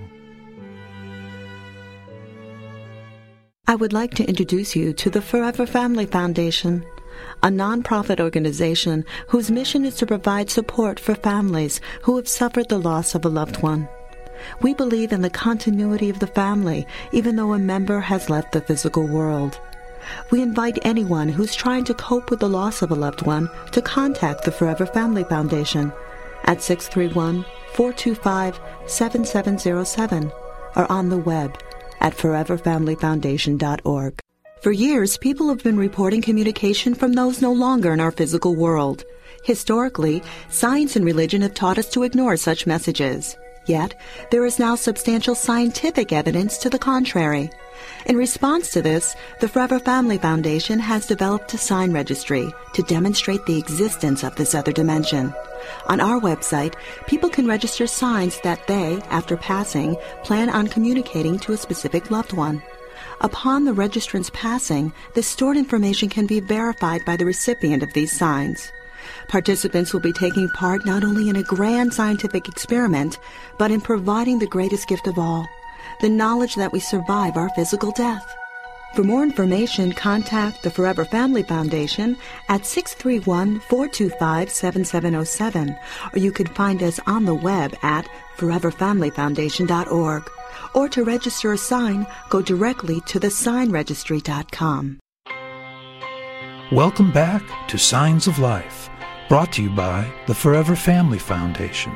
Speaker 8: I would like to introduce you to the Forever Family Foundation, a nonprofit organization whose mission is to provide support for families who have suffered the loss of a loved one. We believe in the continuity of the family, even though a member has left the physical world. We invite anyone who's trying to cope with the loss of a loved one to contact the Forever Family Foundation at six three one, four two five, seven seven zero seven or on the web at forever family foundation dot org. For years, people have been reporting communication from those no longer in our physical world. Historically, science and religion have taught us to ignore such messages. Yet, there is now substantial scientific evidence to the contrary. In response to this, the Forever Family Foundation has developed a sign registry to demonstrate the existence of this other dimension. On our website, people can register signs that they, after passing, plan on communicating to a specific loved one. Upon the registrant's passing, the stored information can be verified by the recipient of these signs. Participants will be taking part not only in a grand scientific experiment, but in providing the greatest gift of all, the knowledge that we survive our physical death. For more information, contact the Forever Family Foundation at six three one, four two five, seven seven zero seven, or you can find us on the web at forever family foundation dot org. Or to register a sign, go directly to the sign registry dot com.
Speaker 1: Welcome back to Signs of Life, brought to you by the Forever Family Foundation.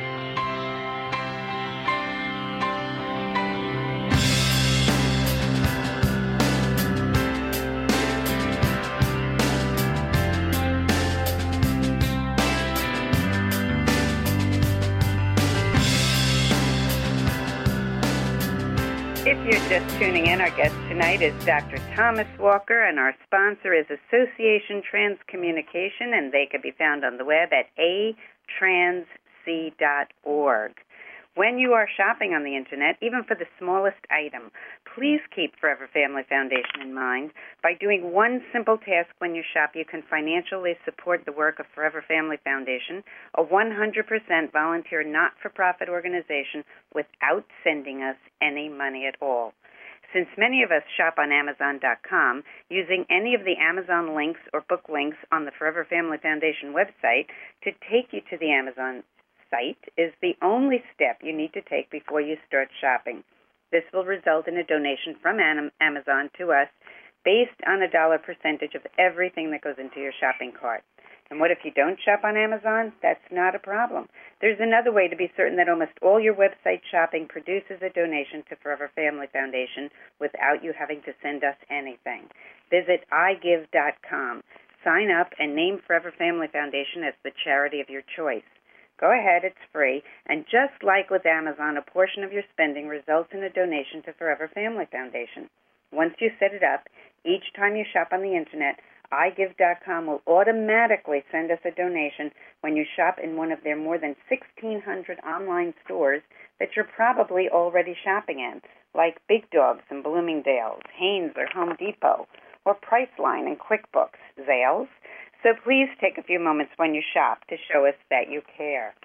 Speaker 3: If you're just tuning in, our guest tonight is Doctor Thomas Walker, and our sponsor is Association Transcommunication, and they can be found on the web at a trans c dot org. When you are shopping on the Internet, even for the smallest item, please keep Forever Family Foundation in mind. By doing one simple task when you shop, you can financially support the work of Forever Family Foundation, a one hundred percent volunteer not-for-profit organization, without sending us any money at all. Since many of us shop on amazon dot com, using any of the Amazon links or book links on the Forever Family Foundation website to take you to the Amazon site is the only step you need to take before you start shopping. This will result in a donation from Amazon to us based on a dollar percentage of everything that goes into your shopping cart. And what if you don't shop on Amazon? That's not a problem. There's another way to be certain that almost all your website shopping produces a donation to Forever Family Foundation without you having to send us anything. Visit i give dot com. Sign up and name Forever Family Foundation as the charity of your choice. Go ahead, it's free, and just like with Amazon, a portion of your spending results in a donation to Forever Family Foundation. Once you set it up, each time you shop on the Internet, i give dot com will automatically send us a donation when you shop in one of their more than sixteen hundred online stores that you're probably already shopping in, like Big Dogs and Bloomingdale's, Hanes or Home Depot, or Priceline and QuickBooks, Zales. So please take a few moments when you shop to show us that you care.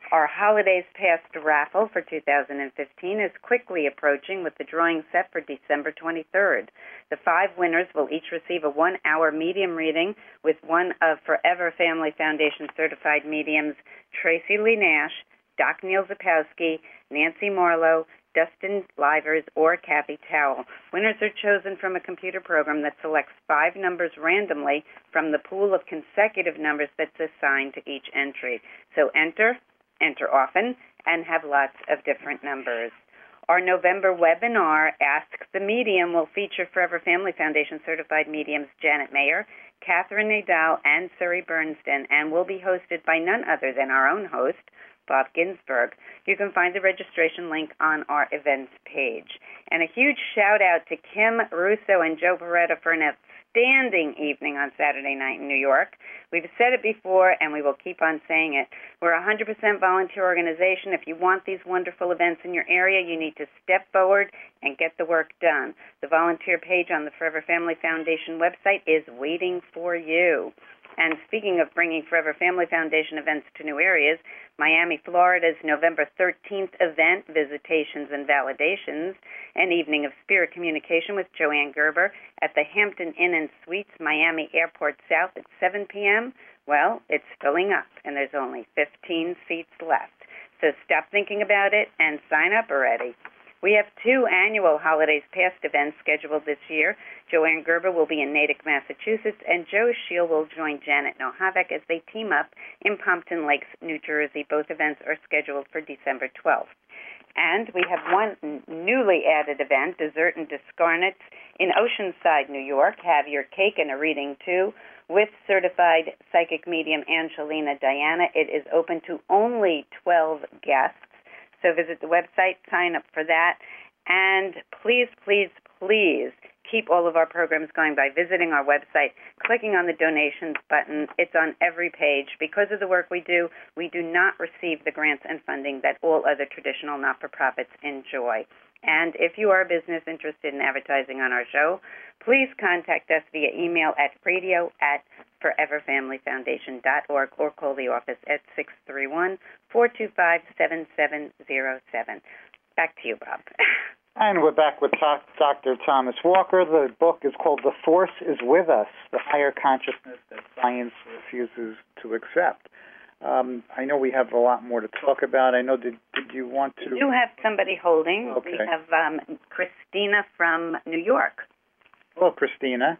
Speaker 3: Our Holidays Past raffle for two thousand fifteen is quickly approaching with the drawing set for December twenty-third. The five winners will each receive a one-hour medium reading with one of Forever Family Foundation certified mediums, Tracy Lee Nash, Doc Neil Zapowski, Nancy Marlowe, Dustin Livers, or Kathy Towell. Winners are chosen from a computer program that selects five numbers randomly from the pool of consecutive numbers that's assigned to each entry. So enter, enter often, and have lots of different numbers. Our November webinar, Ask the Medium, will feature Forever Family Foundation certified mediums Janet Mayer, Catherine Nadal, and Suri Bernstein, and will be hosted by none other than our own host, Bob Ginsberg. You can find the registration link on our events page. And a huge shout-out to Kim Russo and Joe Beretta for an outstanding evening on Saturday night in New York. We've said it before, and we will keep on saying it. We're a one hundred percent volunteer organization. If you want these wonderful events in your area, you need to step forward and get the work done. The volunteer page on the Forever Family Foundation website is waiting for you. And speaking of bringing Forever Family Foundation events to new areas, Miami, Florida's November thirteenth event, Visitations and Validations, an evening of spirit communication with Joanne Gerber at the Hampton Inn and Suites, Miami Airport South at seven p.m., well, it's filling up, and there's only fifteen seats left. So stop thinking about it and sign up already. We have two annual Holidays Past events scheduled this year. Joanne Gerber will be in Natick, Massachusetts, and Joe Scheel will join Janet Nohavec as they team up in Pompton Lakes, New Jersey. Both events are scheduled for December twelfth. And we have one newly added event, Dessert and Discarnates, in Oceanside, New York. Have your cake and a reading, too, with certified psychic medium Angelina Diana. It is open to only twelve guests. So visit the website, sign up for that, and please, please, please keep all of our programs going by visiting our website, clicking on the donations button. It's on every page. Because of the work we do, we do not receive the grants and funding that all other traditional not-for-profits enjoy. And if you are a business interested in advertising on our show, please contact us via email at radio at forever family foundation dot org or call the office at six three one, four two five, seven seven zero seven. Back to you, Bob.
Speaker 4: And we're back with Doctor Thomas Walker. The book is called The Force is With Us, The Higher Consciousness That Science Refuses to Accept. Um, I know we have a lot more to talk about. I know, did, did you want to...
Speaker 3: We do have somebody holding.
Speaker 4: Okay.
Speaker 3: We have um, Christina from New York.
Speaker 4: Hello, Christina.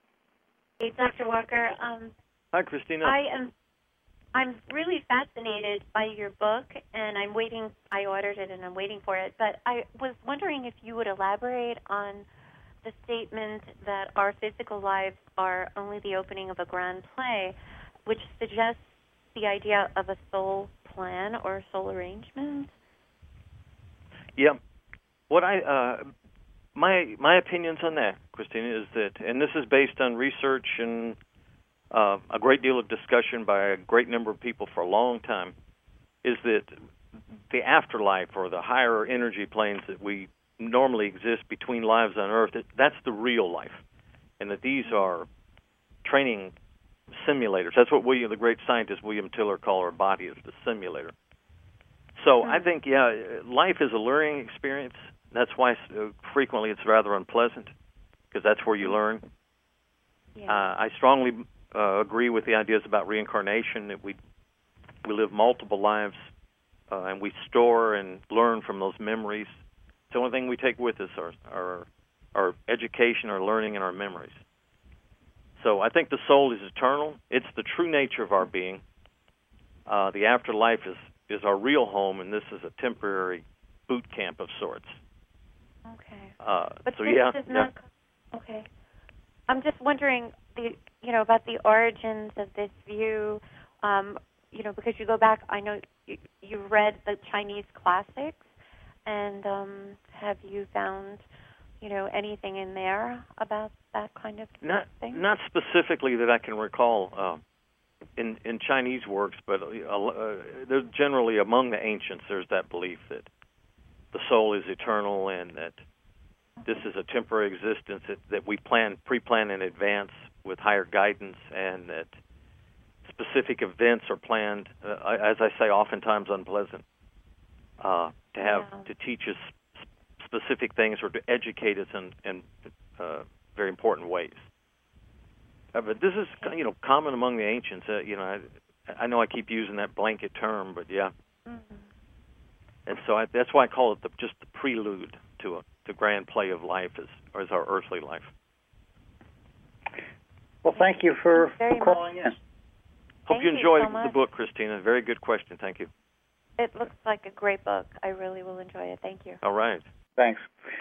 Speaker 11: Hey, Doctor Walker. Um,
Speaker 9: Hi, Christina.
Speaker 11: I am. I'm really fascinated by your book, and I'm waiting. I ordered it, and I'm waiting for it. But I was wondering if you would elaborate on the statement that our physical lives are only the opening of a grand play, which suggests the idea of a soul plan or soul arrangement.
Speaker 9: Yeah. What I uh, my my opinions on that, Christina, is that, and this is based on research and uh, a great deal of discussion by a great number of people for a long time, is that the afterlife or the higher energy planes that we normally exist between lives on Earth, that's the real life, and that these are training simulators. That's what William, the great scientist William Tiller, called our body as the simulator. So mm-hmm. I think, yeah, life is a learning experience. That's why uh, frequently it's rather unpleasant, because that's where you learn. Yeah. Uh, I strongly uh, agree with the ideas about reincarnation, that we we live multiple lives, uh, and we store and learn from those memories. It's the only thing we take with us, our, our, our education, our learning, and our memories. So I think the soul is eternal. It's the true nature of our being. Uh, the afterlife is, is our real home, and this is a temporary boot camp of sorts.
Speaker 11: Okay.
Speaker 9: Uh,
Speaker 11: but
Speaker 9: so
Speaker 11: this
Speaker 9: yeah,
Speaker 11: is
Speaker 9: yeah.
Speaker 11: not, okay. I'm just wondering, the you know, about the origins of this view. Um, you know, because you go back, I know you, you read the Chinese classics, and um, have you found, you know, anything in there about that kind of
Speaker 9: not,
Speaker 11: thing?
Speaker 9: Not specifically that I can recall uh, in in Chinese works, but uh, uh, there's generally among the ancients there's that belief that the soul is eternal and that this is a temporary existence that, that we plan pre-plan in advance with higher guidance, and that specific events are planned, uh, as I say, oftentimes unpleasant, uh, to have
Speaker 11: Yeah.
Speaker 9: to teach us specific things or to educate us in, in uh, very important ways. Uh, but this is, you know, common among the ancients. Uh, you know, I, I know I keep using that blanket term, but yeah.
Speaker 11: Mm-hmm.
Speaker 9: And so I, that's why I call it the, just the prelude to a, the grand play of life as, or as our earthly life.
Speaker 4: Well, thank you for,
Speaker 11: Very
Speaker 4: for calling
Speaker 11: much.
Speaker 4: in.
Speaker 9: Hope
Speaker 11: Thank
Speaker 9: you
Speaker 11: you
Speaker 9: enjoy
Speaker 11: so much.
Speaker 9: the book, Christina. Very good question. Thank you.
Speaker 11: It looks like a great book. I really will enjoy it. Thank you.
Speaker 9: All right.
Speaker 4: Thanks.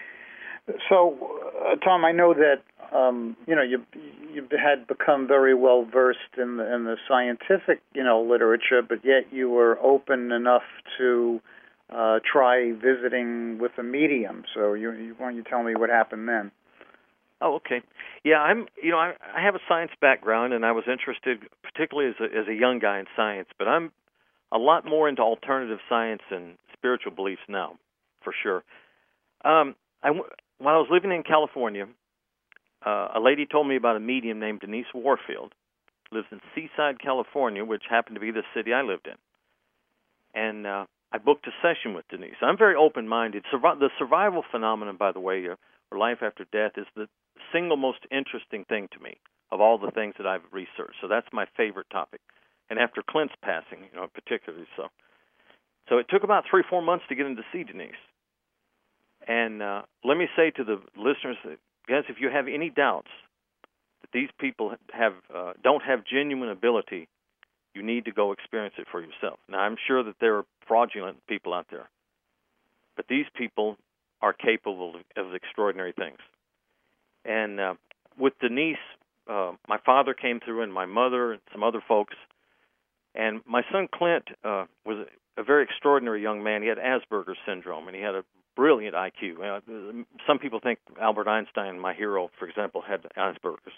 Speaker 4: So, uh, Tom, I know that um, you know you you had become very well versed in the in the scientific you know literature, but yet you were open enough to uh, try visiting with a medium. So, you, you why don't you tell me what happened then?
Speaker 9: Oh, okay. Yeah, I'm. You know, I, I have a science background, and I was interested, particularly as a, as a young guy, in science. But I'm a lot more into alternative science and spiritual beliefs now, for sure. Um, I While I was living in California, uh, a lady told me about a medium named Denise Warfield. Lives in Seaside, California, which happened to be the city I lived in. And uh, I booked a session with Denise. I'm very open-minded. Survi- the survival phenomenon, by the way, or, or life after death, is the single most interesting thing to me of all the things that I've researched. So that's my favorite topic. And after Clint's passing, you know, particularly so. So it took about three, four months to get in to see Denise. And uh, let me say to the listeners, guys, if you have any doubts that these people have uh, don't have genuine ability, you need to go experience it for yourself. Now, I'm sure that there are fraudulent people out there, but these people are capable of, of extraordinary things. And uh, with Denise, uh, my father came through, and my mother, and some other folks. And my son Clint uh, was a very extraordinary young man. He had Asperger's syndrome, and he had a brilliant I Q. Uh, some people think Albert Einstein, my hero, for example, had Asperger's.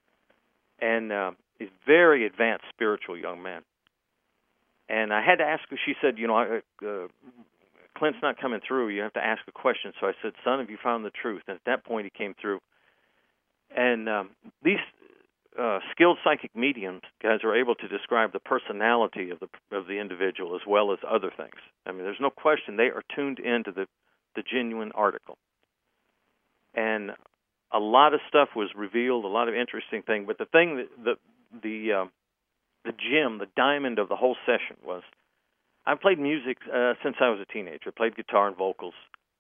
Speaker 9: And uh, he's a very advanced spiritual young man. And I had to ask her, she said, you know, uh, Clint's not coming through. You have to ask a question. So I said, son, have you found the truth? And at that point, he came through. And um, these uh, skilled psychic mediums, guys, are able to describe the personality of the of the individual as well as other things. I mean, there's no question they are tuned into the the genuine article. And a lot of stuff was revealed, a lot of interesting things. But the thing, that, the the uh, the gem, the diamond of the whole session was, I played music uh, since I was a teenager. I played guitar and vocals.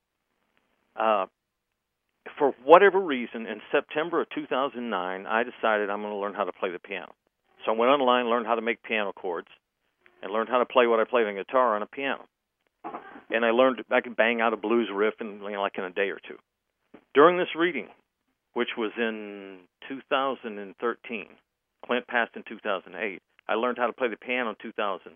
Speaker 9: Uh, for whatever reason, in September of two thousand nine, I decided I'm going to learn how to play the piano. So I went online, learned how to make piano chords, and learned how to play what I played on guitar on a piano. And I learned I could bang out a blues riff in, you know, like in a day or two. During this reading, which was in two thousand thirteen, Clint passed in two thousand eight, I learned how to play the piano in two thousand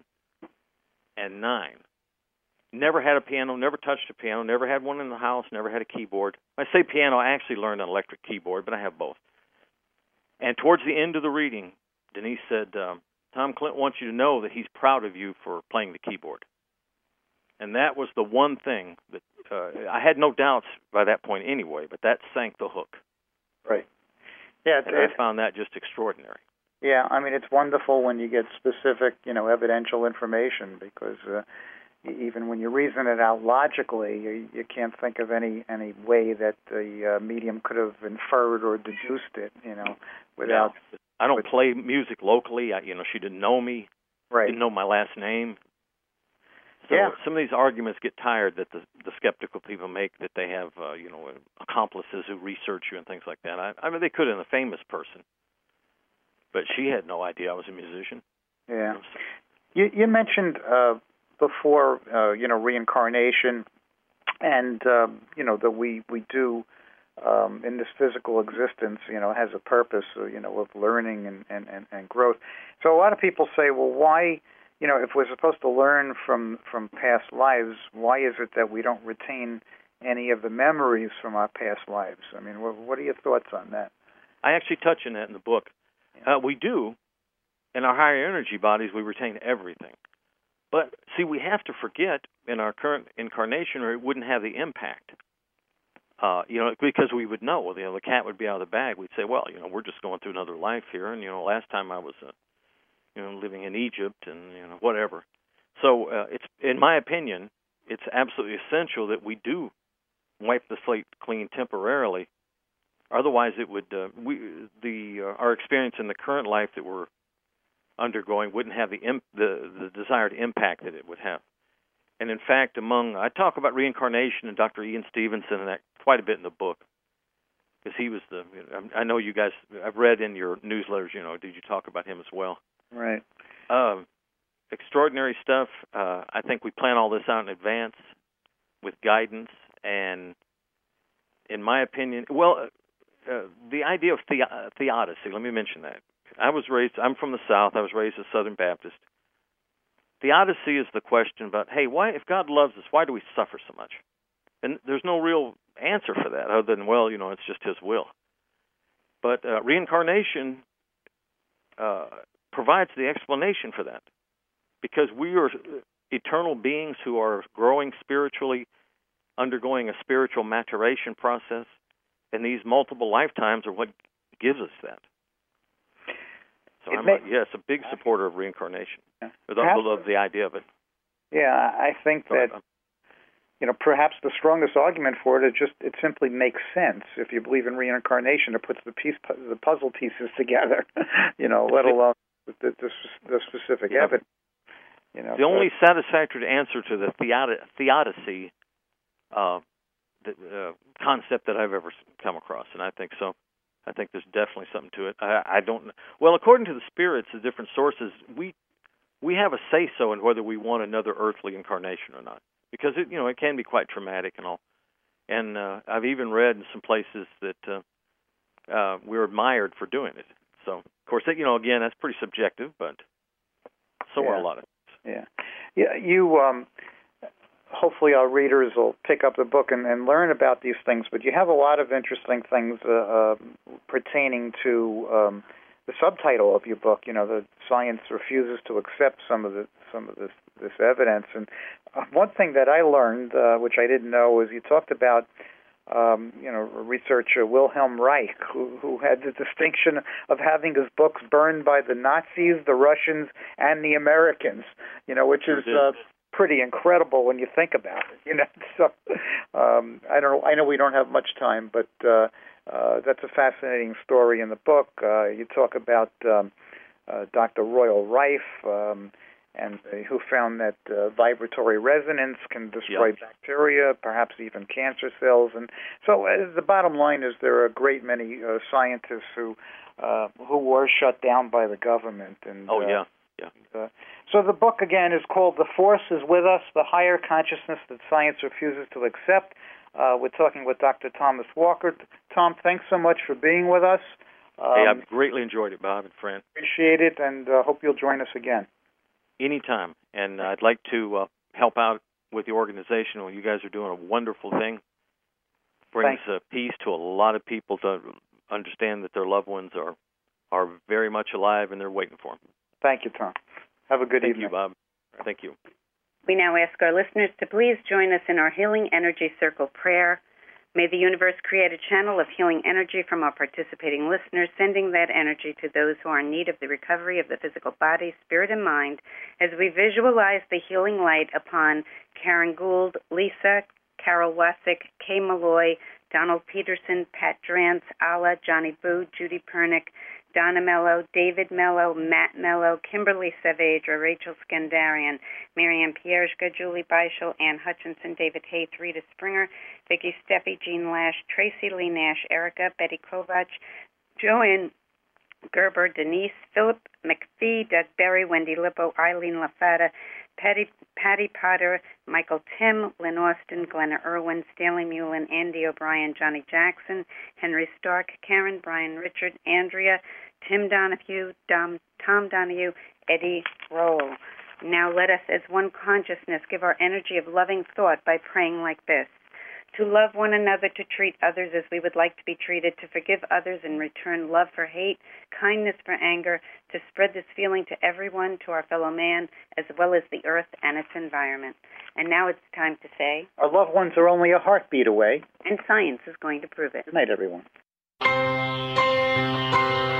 Speaker 9: nine. Never had a piano, never touched a piano, never had one in the house, never had a keyboard. When I say piano, I actually learned an electric keyboard, but I have both. And towards the end of the reading, Denise said, um, Tom, Clint wants you to know that he's proud of you for playing the keyboard. And that was the one thing that uh, I had no doubts by that point anyway, but that sank the hook.
Speaker 4: Right. Yeah, it's,
Speaker 9: and I found that just extraordinary.
Speaker 4: Yeah, I mean, it's wonderful when you get specific, you know, evidential information, because uh, even when you reason it out logically, you, you can't think of any, any way that the uh, medium could have inferred or deduced it, you know, without...
Speaker 9: No, I don't with, play music locally. I, you know, she didn't know me,
Speaker 4: right.
Speaker 9: didn't know my last name. So
Speaker 4: yeah.
Speaker 9: some of these arguments get tired that the, the skeptical people make, that they have, uh, you know, accomplices who research you and things like that. I, I mean, they could in a famous person, but she had no idea I was a musician.
Speaker 4: Yeah. You, you mentioned uh, before, uh, you know, reincarnation, and uh, you know that we we do um, in this physical existence, you know, has a purpose, uh, you know, of learning and, and, and, and growth. So a lot of people say, well, why? You know, if we're supposed to learn from, from past lives, why is it that we don't retain any of the memories from our past lives? I mean, what, what are your thoughts on that?
Speaker 9: I actually touch on that in the book. Yeah. Uh, we do. In our higher energy bodies, we retain everything. But, see, we have to forget in our current incarnation, or it wouldn't have the impact. Uh, you know, because we would know, you know, the cat would be out of the bag. We'd say, well, you know, we're just going through another life here, and, you know, last time I was a you know, living in Egypt and you know whatever. So uh, it's, in my opinion, it's absolutely essential that we do wipe the slate clean temporarily. Otherwise, it would uh, we the uh, our experience in the current life that we're undergoing wouldn't have the, imp, the the desired impact that it would have. And in fact, among I talk about reincarnation and Doctor Ian Stevenson and that quite a bit in the book, because he was the. You know, I know you guys. I've read in your newsletters. You know, did you talk about him as well?
Speaker 4: Right.
Speaker 9: Um, extraordinary stuff. Uh, I think we plan all this out in advance with guidance, and in my opinion, well, uh, the idea of the, uh, theodicy. Let me mention that. I was raised. I'm from the South. I was raised a Southern Baptist. Theodicy is the question about, hey, why, if God loves us, why do we suffer so much? And there's no real answer for that other than, well, you know, it's just His will. But uh, reincarnation uh, provides the explanation for that, because we are eternal beings who are growing spiritually, undergoing a spiritual maturation process, and these multiple lifetimes are what gives us that. So
Speaker 4: It
Speaker 9: I'm,
Speaker 4: may,
Speaker 9: a, yes, a big supporter of reincarnation. I
Speaker 4: perhaps,
Speaker 9: love the idea of it.
Speaker 4: Yeah, I think
Speaker 9: Sorry,
Speaker 4: that, you know, perhaps the strongest argument for it is just it simply makes sense. If you believe in reincarnation, it puts the piece, the puzzle pieces together, you know, let alone the, the, the specific
Speaker 9: yeah.
Speaker 4: evidence. You know,
Speaker 9: the only satisfactory answer to the theod- theodicy uh, the, uh, concept that I've ever come across, and I think so. I think there's definitely something to it. I, I don't. Well, according to the spirits, the different sources, we we have a say-so in whether we want another earthly incarnation or not, because it, you know, it can be quite traumatic and all. And uh, I've even read in some places that uh, uh, we're admired for doing it. So, of course, that, you know, again, that's pretty subjective, but so
Speaker 4: yeah.
Speaker 9: are a lot of
Speaker 4: Yeah, yeah. You. Um, hopefully, our readers will pick up the book and, and learn about these things. But you have a lot of interesting things uh, uh, pertaining to um, the subtitle of your book. You know, the science refuses to accept some of the some of this this evidence. And uh, one thing that I learned, uh, which I didn't know, was you talked about. Um, you know, researcher Wilhelm Reich, who, who had the distinction of having his books burned by the Nazis, the Russians, and the Americans. You know, which is uh, pretty incredible when you think about it. You know, so um, I don't. I know we don't have much time, but uh, uh, that's a fascinating story in the book. Uh, you talk about um, uh, Doctor Royal Rife. Um, and uh, who found that uh, vibratory resonance can destroy
Speaker 9: yep.
Speaker 4: bacteria, perhaps even cancer cells. And so uh, the bottom line is there are a great many uh, scientists who uh, who were shut down by the government. And
Speaker 9: oh,
Speaker 4: uh,
Speaker 9: yeah, yeah.
Speaker 4: Uh, so the book, again, is called The Force is With Us, The Higher Consciousness That Science Refuses to Accept. Uh, we're talking with Doctor Thomas Walker. Tom, thanks so much for being with us. Um,
Speaker 9: hey, I've greatly enjoyed it, Bob and Fran.
Speaker 4: Appreciate it, and uh, hope you'll join us again.
Speaker 9: Anytime, and I'd like to uh, help out with the organization. Well, you guys are doing a wonderful thing. Brings uh, peace to a lot of people to understand that their loved ones are are very much alive and they're waiting for them.
Speaker 4: Thank you, Tom. Have a good
Speaker 9: Thank
Speaker 4: evening.
Speaker 9: you, Bob. Thank you.
Speaker 3: We now ask our listeners to please join us in our Healing Energy Circle prayer. May the universe create a channel of healing energy from our participating listeners, sending that energy to those who are in need of the recovery of the physical body, spirit, and mind, as we visualize the healing light upon Karen Gould, Lisa, Carol Wasick, Kay Malloy, Donald Peterson, Pat Drance, Alla, Johnny Boo, Judy Pernick, Donna Mello, David Mello, Matt Mello, Kimberly Savage, Rachel Skandarian, Marianne Pierzga, Julie Beischel, Ann Hutchinson, David Hayth, Rita Springer, Vicki Steffi, Jean Lash, Tracy Lee Nash, Erica, Betty Kovach, Joanne Gerber, Denise, Philip McPhee, Doug Berry, Wendy Lippo, Eileen LaFata, Patty, Patty Potter, Michael Tim, Lynn Austin, Glenna Irwin, Stanley Mullen, Andy O'Brien, Johnny Jackson, Henry Stark, Karen, Brian Richard, Andrea, Tim Donahue, Dom, Tom Donahue, Eddie Roll. Now let us, as one consciousness, give our energy of loving thought by praying like this. To love one another, to treat others as we would like to be treated, to forgive others and return love for hate, kindness for anger, to spread this feeling to everyone, to our fellow man, as well as the earth and its environment. And now it's time to say,
Speaker 4: our loved ones are only a heartbeat away.
Speaker 3: And science is going to prove it.
Speaker 4: Good night, everyone.